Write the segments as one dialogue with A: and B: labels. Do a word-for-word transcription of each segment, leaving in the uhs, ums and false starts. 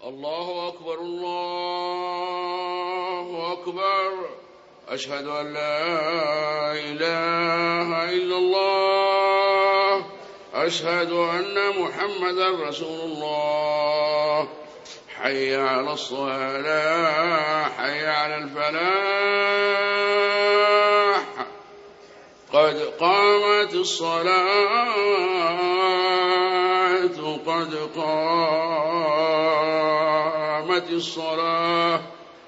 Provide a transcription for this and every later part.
A: الله أكبر الله أكبر. أشهد أن لا إله إلا الله. أشهد أن محمدا رسول الله. حي على الصلاة حي على الفلاح. قد قامت الصلاة قد قامت الصلاة.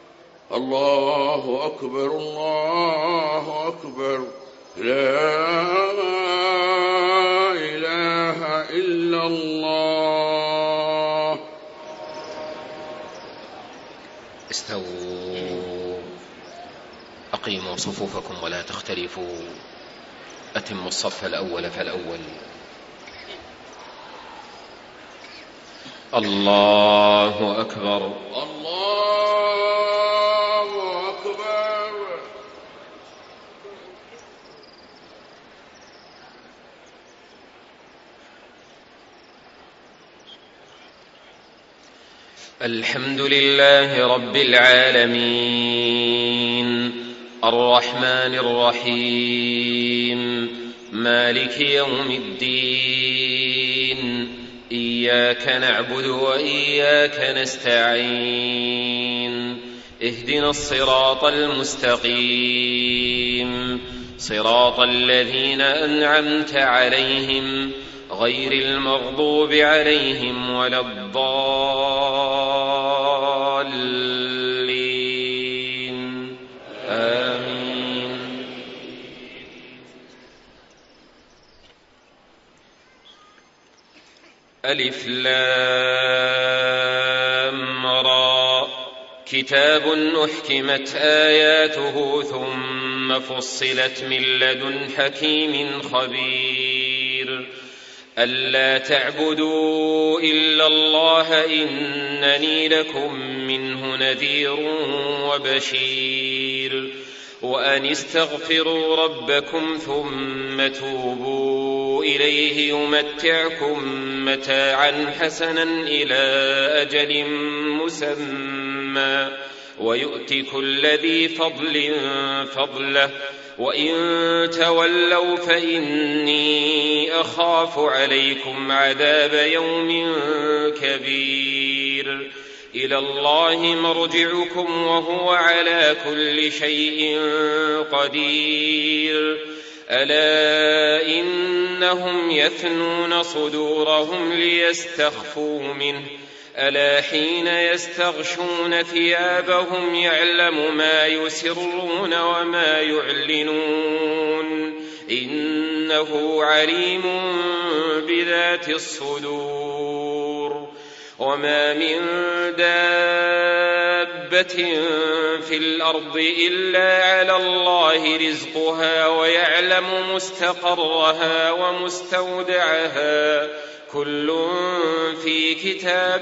A: الله أكبر الله أكبر. لا إله إلا الله.
B: استووا أقيموا صفوفكم ولا تختلفوا. أتموا الصف الأول فالأول. الله أكبر
A: الله أكبر.
B: الحمد لله رب العالمين الرحمن الرحيم مالك يوم الدين. إياك نعبد وإياك نستعين. اهدنا الصراط المستقيم صراط الذين أنعمت عليهم غير المغضوب عليهم ولا الضالين. آمين. ألف لام را. كتاب أحكمت آياته ثم فصلت من لدن حكيم خبير. ألا تعبدوا إلا الله إنني لكم منه نذير وبشير. وأن استغفروا ربكم ثم توبوا إليه يمتعكم متاعا حسنا إلى أجل مسمى ويؤت كل ذي فضل فضله. وإن تولوا فإني أخاف عليكم عذاب يوم كبير. إلى الله مرجعكم وهو على كل شيء قدير. ألا إنهم يثنون صدورهم ليستخفوا منه. ألا حين يستغشون ثيابهم يعلم ما يسرون وما يعلنون إنه عليم بذات الصدور. وما من دابة في الأرض إلا على الله رزقها ويعلم مستقرها ومستودعها كل في كتاب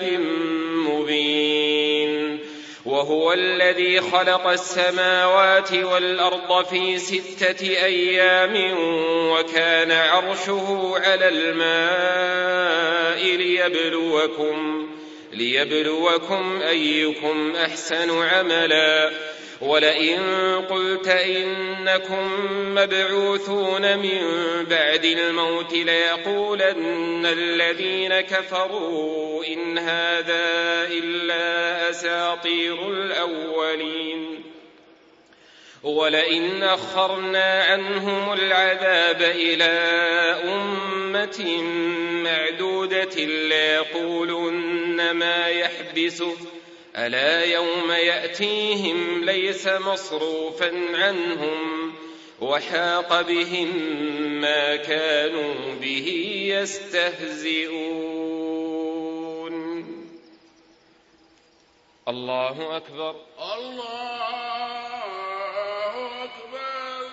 B: مبين. وهو الذي خلق السماوات والأرض في ستة أيام وكان عرشه على الماء ليبلوكم, ليبلوكم أيكم أحسن عملا. ولئن قلت إنكم مبعوثون من بعد الموت ليقولن الذين كفروا إن هذا إلا أساطير الأولين. ولئن أخرنا عنهم العذاب إلى أمة معدودة ليقولن ما يحبسه. ألا يوم يأتيهم ليس مصروفا عنهم وحاق بهم ما كانوا به يستهزئون. الله أكبر
A: الله أكبر.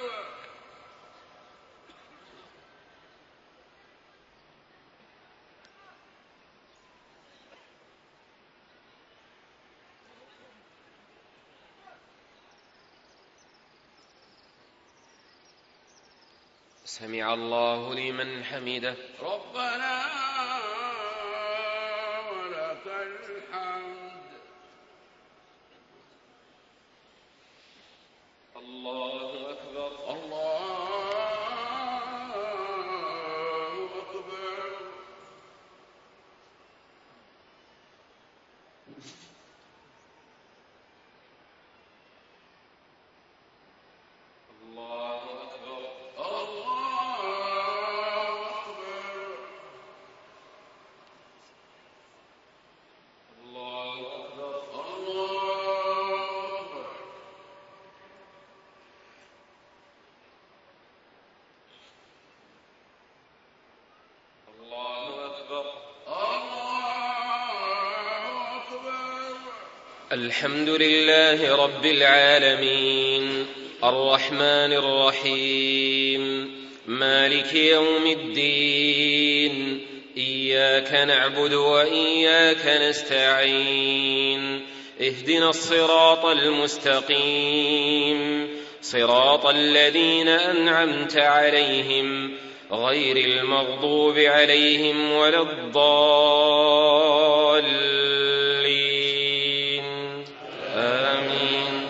B: سمع الله لمن حمده.
A: ربنا ولك الحمد.
B: الله أكبر.
A: الله أكبر.
B: الله أكبر.
A: الله أكبر.
B: الله أكبر. الحمد لله رب العالمين الرحمن الرحيم مالك يوم الدين إياك نعبد وإياك نستعين اهدنا الصراط المستقيم صراط الذين أنعمت عليهم غير المغضوب عليهم ولا الضالين آمين.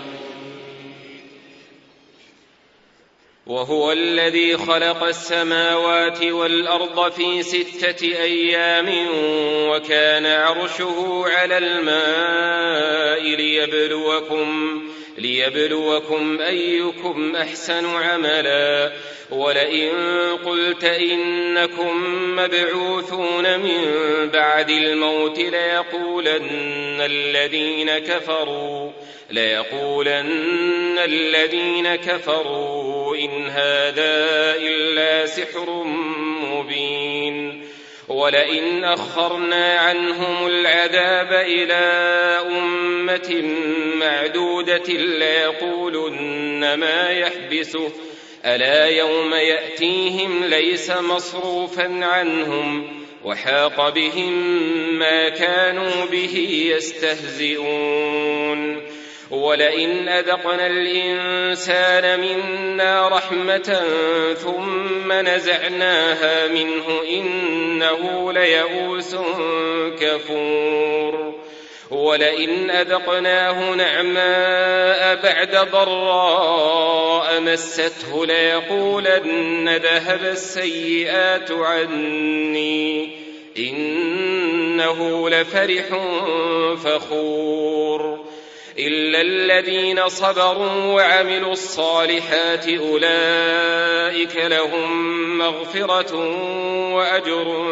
B: وهو الذي خلق السماوات والأرض في ستة أيام وكان عرشه على الماء ليبلوكم, ليبلوكم أيكم أحسن عملا ولئن قلت إنكم مبعوثون من بعد الموت ليقولن الذين كفروا ليقولن الذين كفروا إن هذا إلا سحر مبين ولئن أخرنا عنهم العذاب إلى أمة معدودة ليقولن ما يحبسه ألا يوم يأتيهم ليس مصروفا عنهم وحاق بهم ما كانوا به يستهزئون ولئن أذقنا الإنسان منا رحمة ثم نزعناها منه إنه ليئوس كفور ولئن أذقناه نعماء بعد ضراء مسته ليقولن ذهب السيئات عني إنه لفرح فخور إلا الذين صبروا وعملوا الصالحات أولئك لهم مغفرة وأجر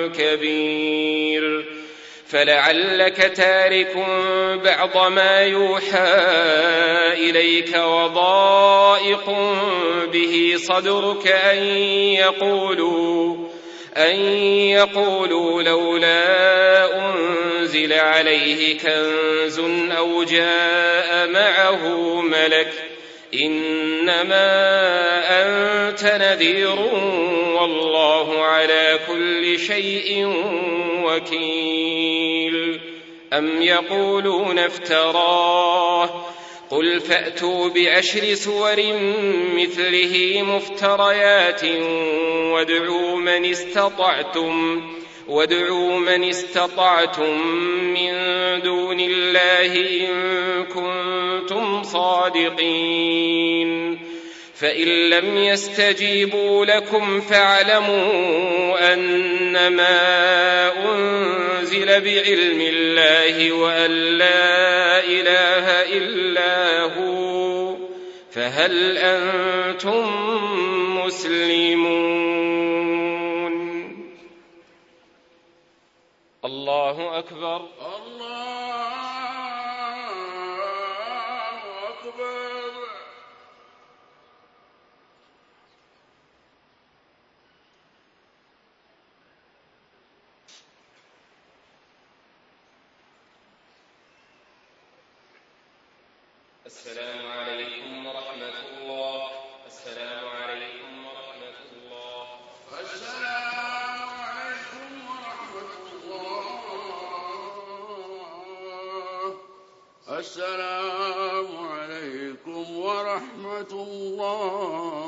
B: كبير فلعلك تارك بعض ما يوحى إليك وضائق به صدرك أن يقولوا, أن يقولوا لولا أنزل عليه كنز أو جاء معه ملك إنما أنت نذير والله على كل شيء وكيل أم يقولون افتراه قل فأتوا بعشر سور مثله مفتريات وادعوا من استطعتم وادعوا من استطعتم من دون الله إن كنتم صادقين فإن لم يستجيبوا لكم فاعلموا أنما أنزل بعلم الله وأن لا إله إلا هو فهل أنتم مسلمون. الله أكبر.
A: الله أكبر.
B: السلام عليكم ورحمة الله. السلام عليكم ورحمة الله.
A: السلام عليكم ورحمة الله. السلام عليكم ورحمة الله.